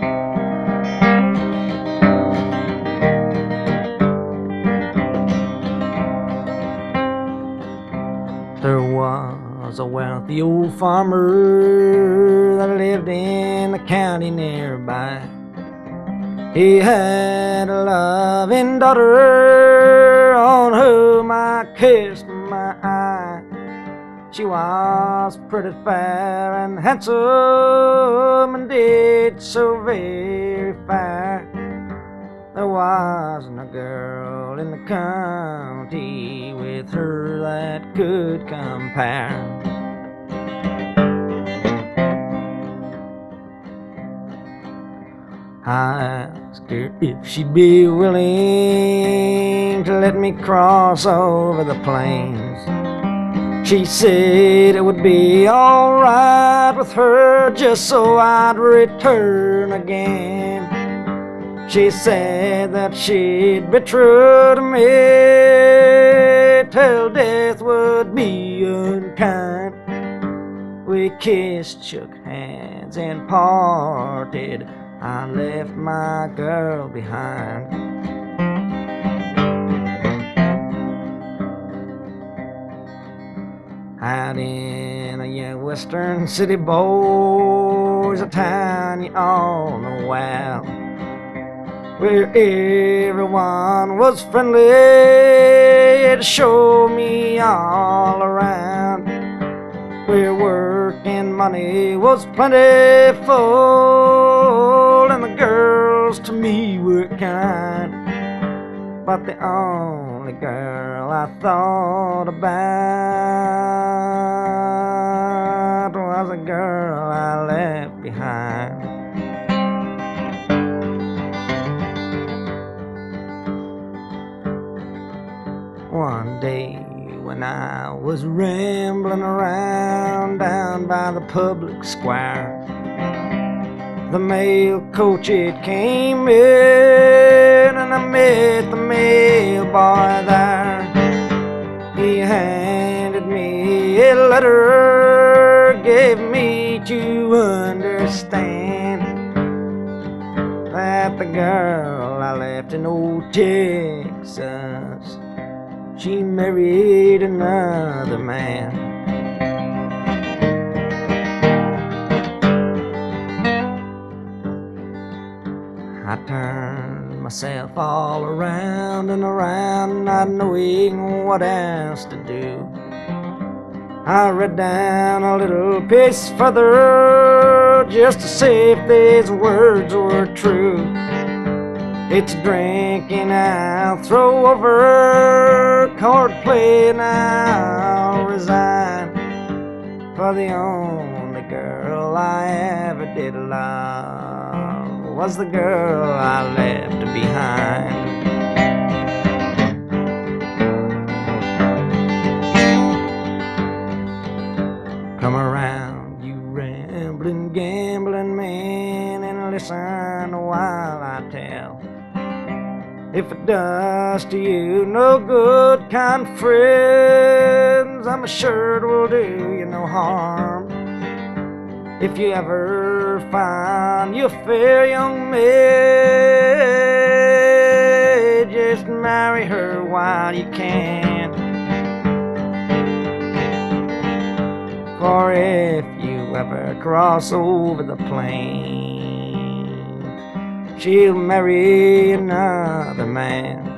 There was a wealthy old farmer that lived in the county nearby. He had a loving daughter on whom I kissed my eye. She was pretty fair and handsome, and did so very fair. There wasn't a girl in the county with her that could compare. I asked her if she'd be willing to let me cross over the plains. She said it would be all right with her, just so I'd return again. She said that she'd be true to me till death would be unkind. We kissed, shook hands, and parted. I left my girl behind. Out in a young western city, boys, a town you all know well, where everyone was friendly to show me all around, where work and money was plentiful, and the girls to me were kind. But the only girl I thought about was a girl I left behind. One day when I was rambling around down by the public square, the mail coach it came in, and I met the mail boy there. He handed me a letter, gave me to understand that the girl I left in old Texas, she married another man. I turned myself all around and around, not knowing what else to do. I read down a little piece further just to see if these words were true. It's drinking I'll throw over, card playing I'll resign, for the only girl I ever did love was the girl I left behind. Come around, you rambling, gambling man, and listen while I tell. If it does to you no good, kind friends, I'm sure it will do you no harm. If you ever find you a fair young maid, just marry her while you can. For if you ever cross over the plains, she'll marry another man.